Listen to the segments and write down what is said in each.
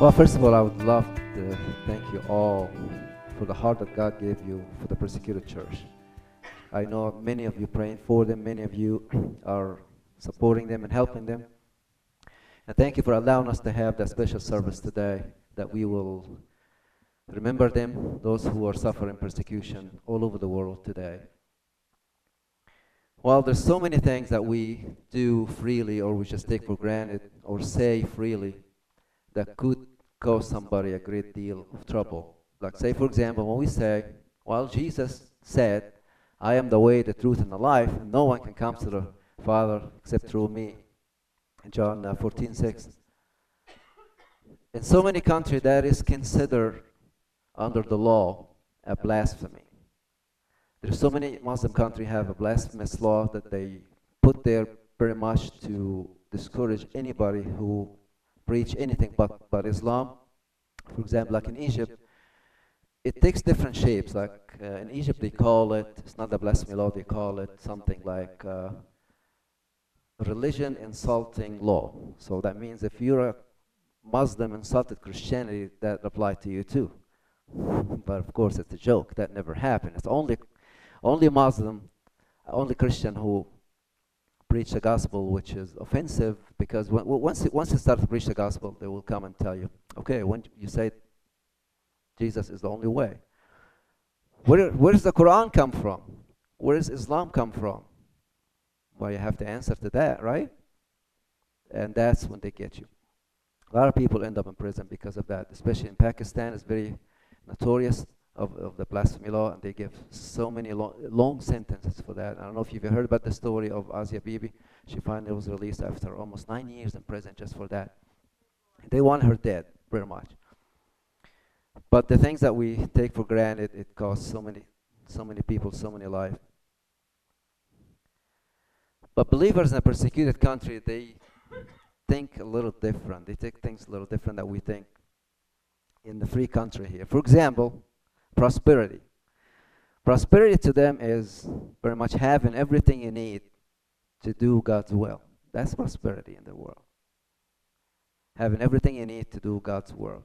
Well, first of all, I would love to thank you all for the heart that God gave you for the persecuted church. I know many of you praying for them, many of you are supporting them and helping them. And thank you for allowing us to have that special service today, that we will remember them, those who are suffering persecution all over the world today. Well, there's so many things that we do freely or we just take for granted or say freely that could cause somebody a great deal of trouble. Like say, for example, when we say, well, Jesus said, I am the way, the truth, and the life, and no one can come to the Father except through me. In John 14:6. In so many countries, that is considered under the law a blasphemy. There's so many Muslim countries have a blasphemous law that they put there very much to discourage anybody who preach anything but Islam. For example, like in Egypt, it takes different shapes. Like in Egypt, they call it, it's not the blasphemy law, they call it something like religion insulting law. So that means if you're a Muslim insulted Christianity, that applies to you too. But of course, it's a joke. That never happened. It's only Muslim, only Christian who preach the gospel, which is offensive, because once you start to preach the gospel, they will come and tell you, okay, when you say Jesus is the only way, where does the Quran come from? Where does Islam come from? Well, you have to answer to that, right? And that's when they get you. A lot of people end up in prison because of that, especially in Pakistan. It's very notorious of the blasphemy law, and they give so many long sentences for that. I don't know if you've heard about the story of Asia Bibi. She finally was released after almost 9 years in prison just for that. They want her dead, pretty much. But the things that we take for granted, it costs so many people, so many lives. But believers in a persecuted country, they think a little different. They take things a little different that we think in the free country here. For example, prosperity. Prosperity to them is very much having everything you need to do God's will. That's prosperity in the world. Having everything you need to do God's will.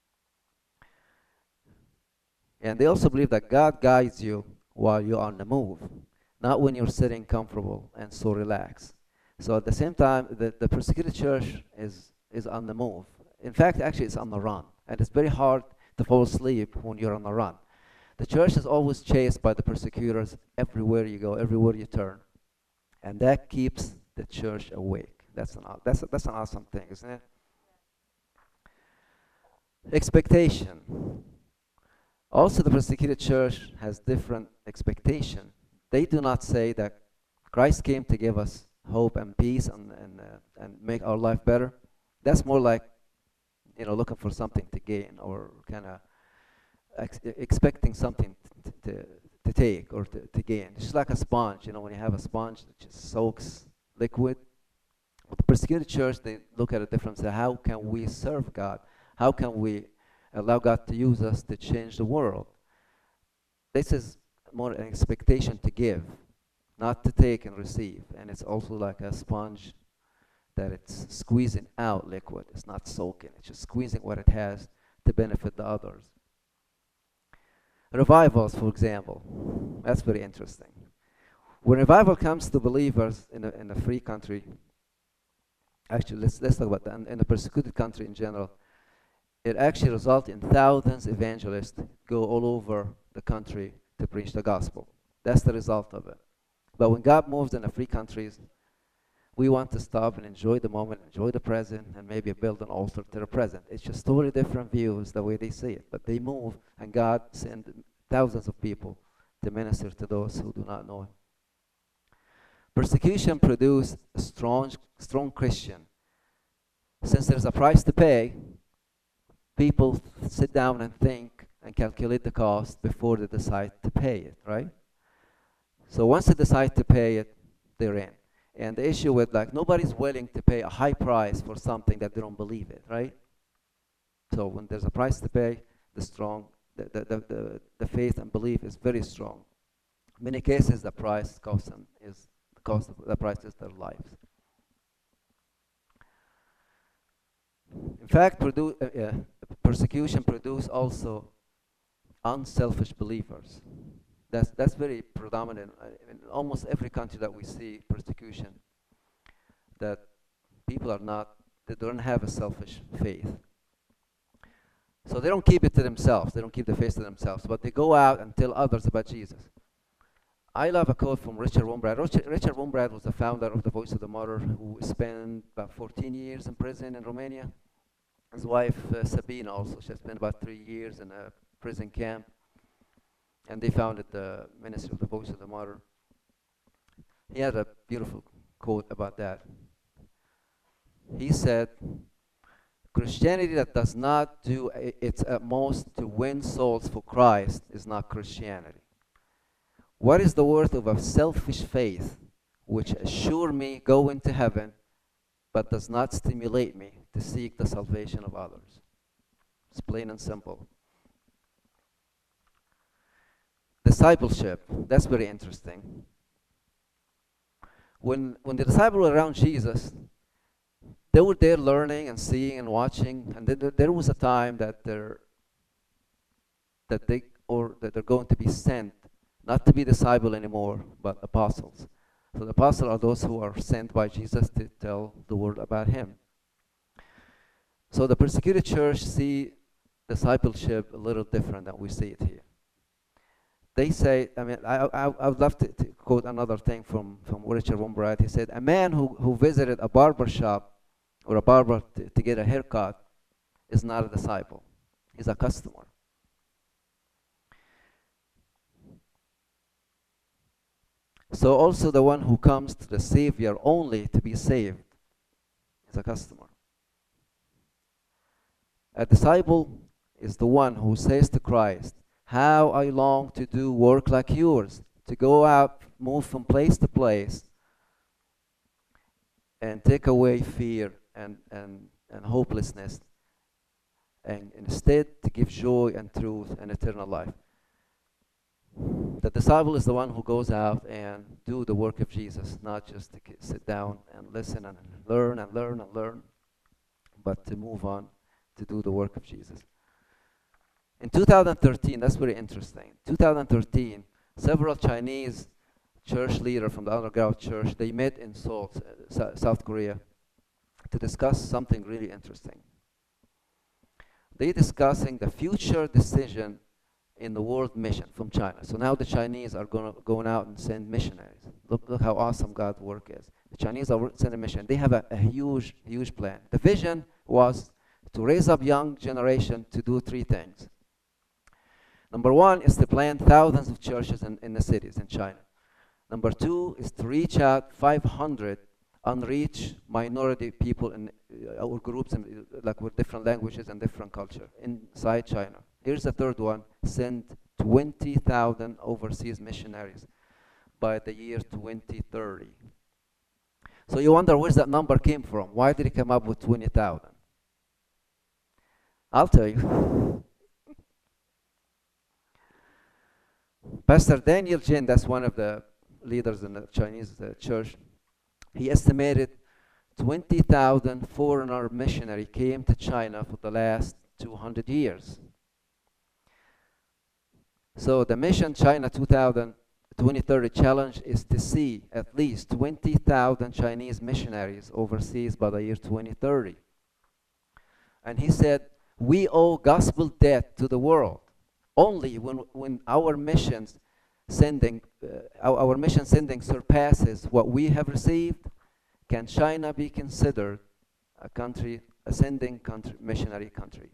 And they also believe that God guides you while you're on the move, not when you're sitting comfortable and so relaxed. So at the same time, the persecuted church is on the move. In fact, actually, it's on the run. And it's very hard to fall asleep when you're on the run. The church is always chased by the persecutors everywhere you go, everywhere you turn. And that keeps the church awake. That's an awesome thing, isn't it? Expectation. Also, the persecuted church has different expectation. They do not say that Christ came to give us hope and peace and make our life better. That's more like, looking for something to gain or kind of expecting something to take or to gain. It's just like a sponge. When you have a sponge that just soaks liquid. With the persecuted church, they look at it differently. So how can we serve God? How can we allow God to use us to change the world? This is more an expectation to give, not to take and receive. And it's also like a sponge that it's squeezing out liquid. It's not soaking. It's just squeezing what it has to benefit the others. Revivals, for example. That's very interesting. When revival comes to believers in a free country, actually, let's talk about that. In a persecuted country in general, it actually results in thousands of evangelists go all over the country to preach the gospel. That's the result of it. But when God moves in the free countries, we want to stop and enjoy the moment, enjoy the present, and maybe build an altar to the present. It's just totally different views the way they see it. But they move, and God sends thousands of people to minister to those who do not know Him. Persecution produces a strong Christian. Since there's a price to pay, people sit down and think and calculate the cost before they decide to pay it, right? So once they decide to pay it, they're in. And the issue with nobody's willing to pay a high price for something that they don't believe in, right? So when there's a price to pay, the faith and belief is very strong. In many cases, the price is their lives. In fact, persecution produce also unselfish believers. That's very predominant in almost every country that we see persecution. That people are not, they don't have a selfish faith. So they don't keep it to themselves. They don't keep the faith to themselves, but they go out and tell others about Jesus. I love a quote from Richard Wurmbrand. Richard Wurmbrand was the founder of the Voice of the Martyr, who spent about 14 years in prison in Romania. His wife, Sabina, also, she spent about 3 years in a prison camp. And they founded the Ministry of the Voice of the Martyr. He had a beautiful quote about that. He said, Christianity that does not do its utmost to win souls for Christ is not Christianity. What is the worth of a selfish faith which assure me going to heaven but does not stimulate me to seek the salvation of others? It's plain and simple. Discipleship, that's very interesting. When the disciples were around Jesus, they were there learning and seeing and watching, and there was a time that they're going to be sent, not to be disciples anymore, but apostles. So the apostles are those who are sent by Jesus to tell the world about him. So the persecuted church see discipleship a little different than we see it here. They say, I mean, I would love to quote another thing from Richard Wurmbrand. He said, a man who visited a barber shop or a barber to get a haircut is not a disciple. He's a customer. So also the one who comes to the Savior only to be saved is a customer. A disciple is the one who says to Christ, how I long to do work like yours, to go out, move from place to place, and take away fear and hopelessness, and instead to give joy and truth and eternal life. The disciple is the one who goes out and do the work of Jesus, not just to sit down and listen and learn and learn and learn, but to move on to do the work of Jesus. In 2013, that's very interesting. 2013, several Chinese church leaders from the underground church, they met in Seoul, South Korea, to discuss something really interesting. They discussing the future decision in the world mission from China. So now the Chinese are going out and send missionaries. Look how awesome God's work is. The Chinese are sending mission. They have a huge plan. The vision was to raise up young generation to do 3 things. Number 1 is to plant thousands of churches in the cities in China. Number 2 is to reach out 500 unreached minority people in our groups like with different languages and different culture inside China. Here's the third one, send 20,000 overseas missionaries by the year 2030. So you wonder where that number came from. Why did he come up with 20,000? I'll tell you. Pastor Daniel Jin, that's one of the leaders in the Chinese church, he estimated 20,000 foreigner missionaries came to China for the last 200 years. So the Mission China 2030 challenge is to see at least 20,000 Chinese missionaries overseas by the year 2030. And he said, we owe gospel debt to the world. Only when our mission sending surpasses what we have received, can China be considered a country, ascending country, missionary country.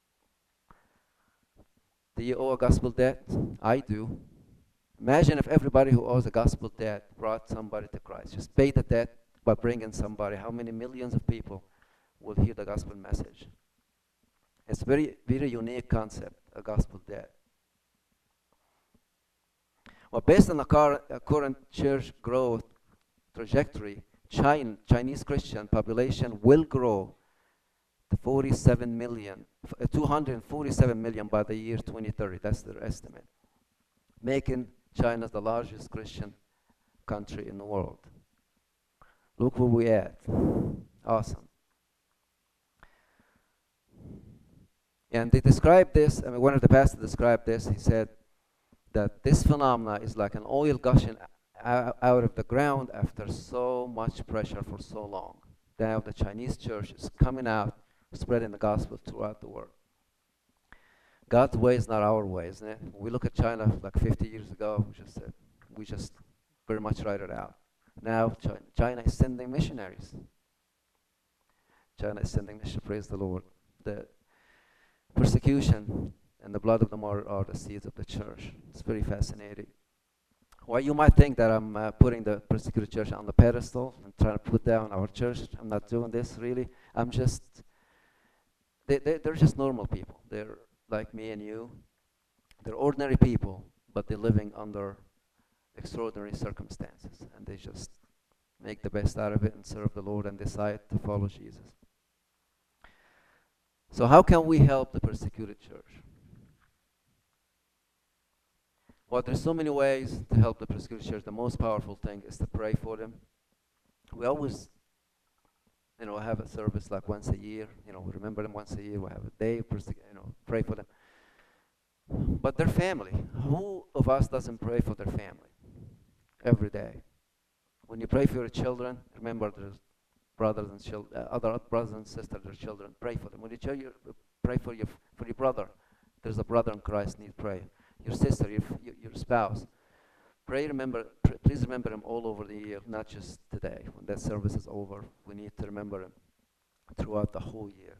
Do you owe a gospel debt? I do. Imagine if everybody who owes a gospel debt brought somebody to Christ. Just pay the debt by bringing somebody. How many millions of people will hear the gospel message? It's very, very unique concept, a gospel debt. Well, based on the current church growth trajectory, Chinese Christian population will grow to 247 million by the year 2030. That's their estimate, making China the largest Christian country in the world. Look where we're at. Awesome. And they described this, I mean, one of the pastors described this, he said that this phenomena is like an oil gushing out of the ground after so much pressure for so long. Now the Chinese church is coming out, spreading the gospel throughout the world. God's way is not our way, isn't it? When we look at China like 50 years ago, we just very much write it out. Now China is sending missionaries. China is sending missionaries, praise the Lord. The persecution and the blood of the martyr are the seeds of the church. It's very fascinating. Well, you might think that I'm putting the persecuted church on the pedestal and trying to put down our church. I'm not doing this, really. I'm just, they're just normal people. They're like me and you. They're ordinary people, but they're living under extraordinary circumstances. And they just make the best out of it and serve the Lord and decide to follow Jesus. So how can we help the persecuted church? Well, there's so many ways to help the persecuted church. The most powerful thing is to pray for them. We always, have a service like once a year. We remember them once a year. We have a day, pray for them. But their family. Who of us doesn't pray for their family every day? When you pray for your children, remember there's brothers and other brothers and sisters, their children. Pray for them. When you pray for your brother, there's a brother in Christ needs prayer. Your sister, your spouse. Please remember them all over the year, not just today. When that service is over, we need to remember them throughout the whole year.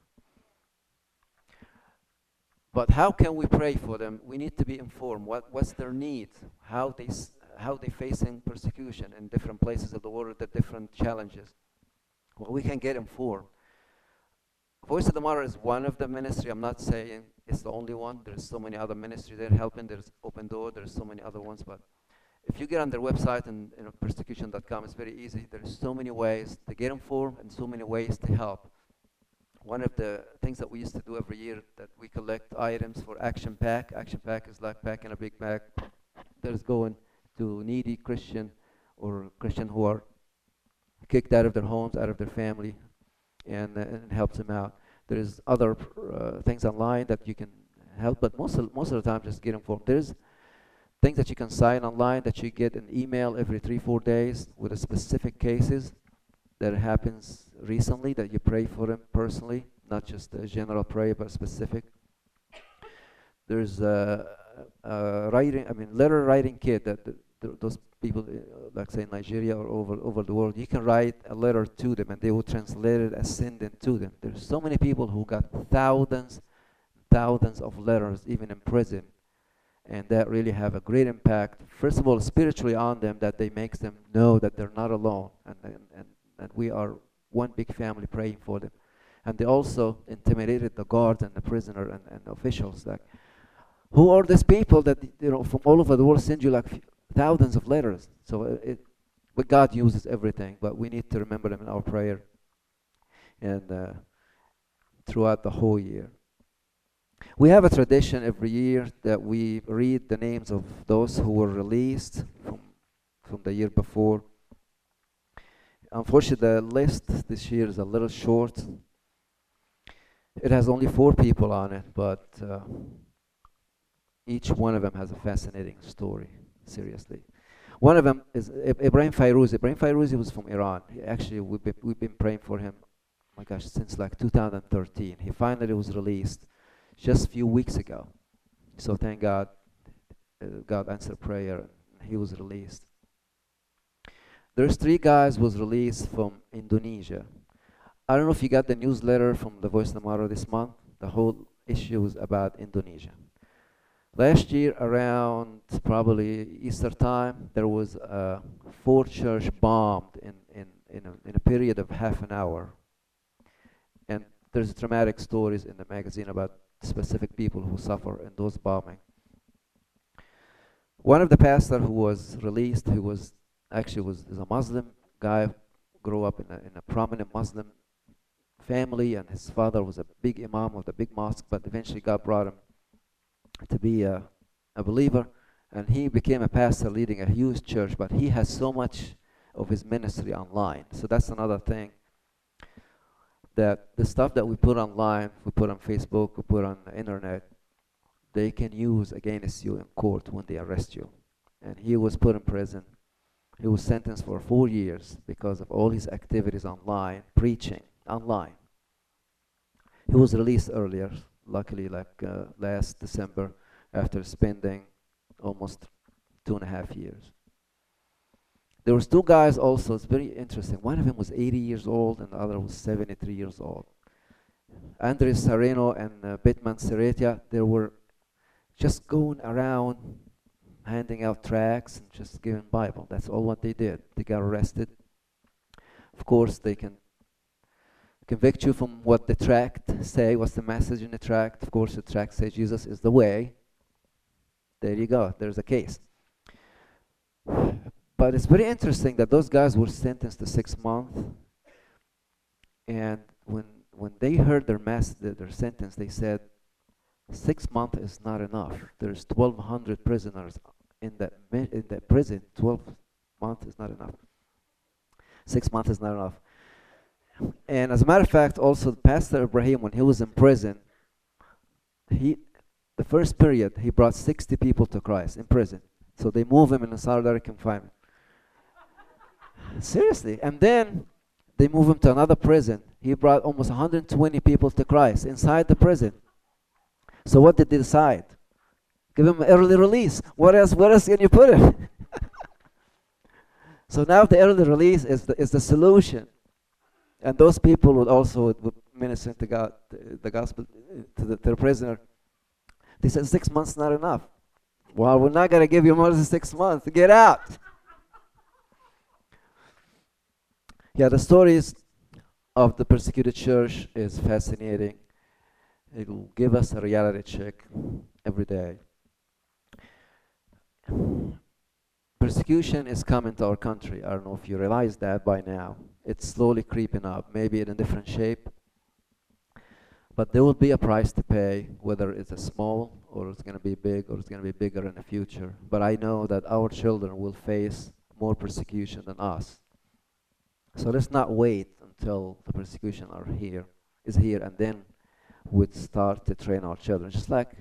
But how can we pray for them? We need to be informed. What's their need? How they facing persecution in different places of the world, the different challenges. Well, we can get informed. Voice of the Martyr is one of the ministry. I'm not saying it's the only one. There's so many other ministries they're helping. There's Open Door. There's so many other ones. But if you get on their website and persecution.com, it's very easy. There's so many ways to get informed and so many ways to help. One of the things that we used to do every year that we collect items for Action Pack. Action Pack is like packing a big bag that is going to needy Christian or Christian who are kicked out of their homes, out of their family, and helps them out. There's other things online that you can help, but most of the time just get informed. There's things that you can sign online that you get an email every 3-4 days with a specific cases that happens recently that you pray for them personally, not just a general prayer, but specific. There's letter writing kit that those people, like say in Nigeria or over the world, you can write a letter to them and they will translate it and send it to them. There's so many people who got thousands of letters, even in prison, and that really have a great impact, first of all, spiritually on them, that they makes them know that they're not alone, and we are one big family praying for them. And they also intimidated the guards and the prisoner and the officials. Like, who are these people that from all over the world send you like thousands of letters? So but God uses everything, but we need to remember them in our prayer and throughout the whole year. We have a tradition every year that we read the names of those who were released from the year before. Unfortunately, the list this year is a little short. It has only 4 people on it, but each one of them has a fascinating story, seriously. One of them is Ibrahim Fairuzi. Ibrahim Fairuzi was from Iran. Actually, we've been praying for him, my gosh, since like 2013. He finally was released just a few weeks ago. So thank God, God answered prayer, and he was released. There's 3 guys was released from Indonesia. I don't know if you got the newsletter from the Voice of the Martyr this month. The whole issue was about Indonesia. Last year, around probably Easter time, there was 4 church bombed in a period of half an hour. And there's dramatic stories in the magazine about specific people who suffer in those bombing. One of the pastors who was released, who was is a Muslim guy, grew up in a prominent Muslim family, and his father was a big imam of the big mosque, but eventually God brought him to be a believer, and he became a pastor leading a huge church, but he has so much of his ministry online. So that's another thing. that the stuff that we put online, we put on Facebook, we put on the internet, they can use against you in court when they arrest you. And he was put in prison. He was sentenced for 4 years because of all his activities online, preaching online. He was released earlier, luckily, like last December, after spending almost 2.5 years. There was two guys also, it's very interesting. One of them was 80 years old and the other was 73 years old. Andres Sereno and Bitman Seretia, they were just going around handing out tracts and just giving Bible. That's all what they did. They got arrested. Of course, they can convict you from what the tract say, what's the message in the tract. Of course, the tract says Jesus is the way. There you go. There's a case. But it's very interesting that those guys were sentenced to 6 months. And when they heard their sentence, they said, 6 months is not enough. There's 1,200 prisoners in that prison. 12 months is not enough. 6 months is not enough. And as a matter of fact, also Pastor Ibrahim, when he was in prison, the first period he brought 60 people to Christ in prison. So they moved him in a solitary confinement. Seriously. And then they moved him to another prison. He brought almost 120 people to Christ inside the prison. So what did they decide? Give him early release. What else can you put him? So now the early release is the solution. And those people would also minister to God, the gospel to the prisoner. They said 6 months not enough. Well, we're not going to give you more than 6 months. Get out. Yeah, the stories of the persecuted church is fascinating. It will give us a reality check every day. Persecution is coming to our country. I don't know if you realize that by now. It's slowly creeping up, maybe in a different shape. But there will be a price to pay, whether it's a small or it's going to be big or it's going to be bigger in the future. But I know that our children will face more persecution than us. So let's not wait until the persecution is here, and then we'd start to train our children. Just like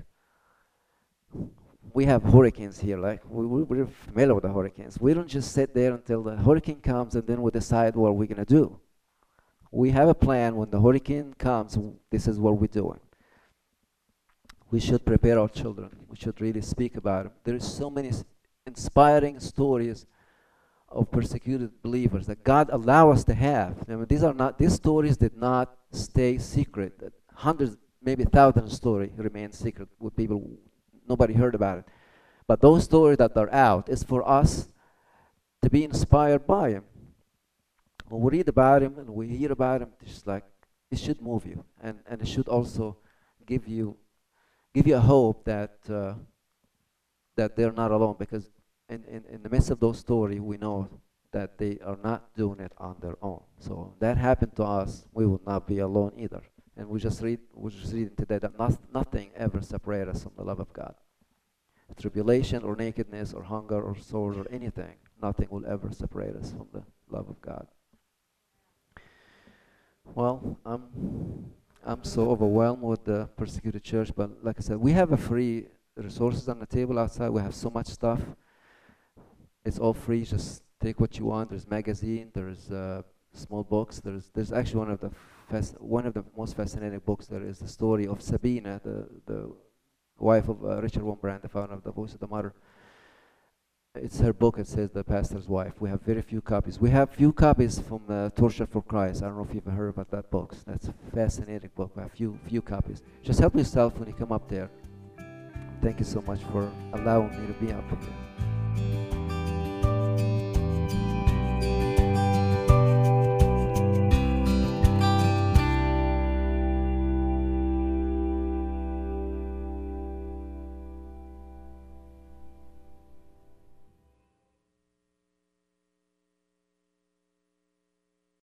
we have hurricanes here, like we're familiar with the hurricanes. We don't just sit there until the hurricane comes and then we decide what we're going to do. We have a plan. When the hurricane comes, this is what we're doing. We should prepare our children. We should really speak about them. There is so many inspiring stories of persecuted believers that God allow us to have. I mean, these stories did not stay secret. Hundreds, maybe thousands of stories remain secret with people. Nobody heard about it. But those stories that are out is for us to be inspired by him. When we read about him and we hear about him, it's like it should move you, and it should also give you a hope that that they're not alone, because in the midst of those stories, we know that they are not doing it on their own. So that happened to us, we will not be alone either. And we're just reading today that nothing ever separates us from the love of God. Tribulation or nakedness or hunger or sword or anything, nothing will ever separate us from the love of God. Well, I'm so overwhelmed with the persecuted church, but like I said, we have a free resources on the table outside. We have so much stuff. It's all free. Just take what you want. There's magazine. There's small books. There's actually one of the most fascinating books. There is the story of Sabina, the wife of Richard Wurmbrand, the founder of the Voice of the Martyr. It's her book. It says The Pastor's Wife. We have very few copies. We have few copies from Torture for Christ. I don't know if you've heard about that book. That's a fascinating book. We have few copies. Just help yourself when you come up there. Thank you so much for allowing me to be up here.